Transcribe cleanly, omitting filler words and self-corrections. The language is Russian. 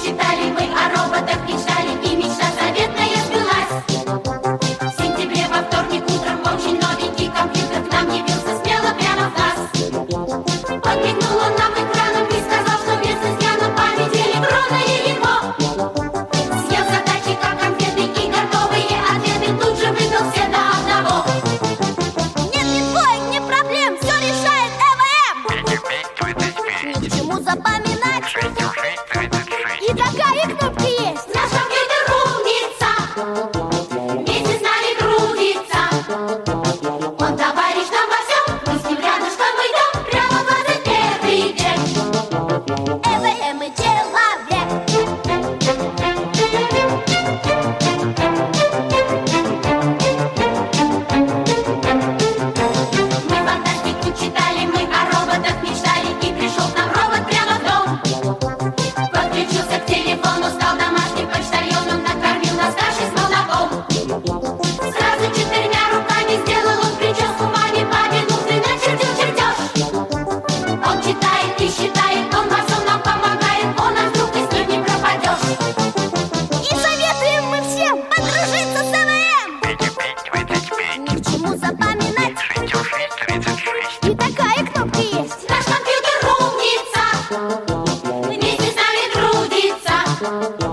читали мы о роботах, мечтали, и мечта заветная сбылась. В сентябре во вторник утром очень новенький компьютер к нам явился смело прямо в класс. Подмигнул он нам экраном и сказал, что вместо изъяна памяти электронное его. Съел задачи, как конфеты, и готовые ответы тут же выдал все до одного. Нет ни двоек, ни проблем, все решает ЭВМ. Ни к чему запоминать. И такая кнопка есть. Наш компьютер умница, вместе с нами трудится. Он товарищ нам во всем, мы с ним рядышком идем, прямо в 21 век. ЭВМ и человек. Мы фантастику читали, мы о роботах мечтали, и пришел к нам робот прямо в дом. Подключился к телефону, стал домашним почтальоном, накормил нас кашей с молоком. Сразу 4 руками сделал он прическу маме, папе нужный начертил чертеж. Он читает и считает, он во всем нам помогает, он от рук и с ним не пропадешь. И советуем мы всем подружиться с ЭВМ. Ни к чему запоминать. И такая кнопка есть. Наш компьютер умница, вместе с нами трудится.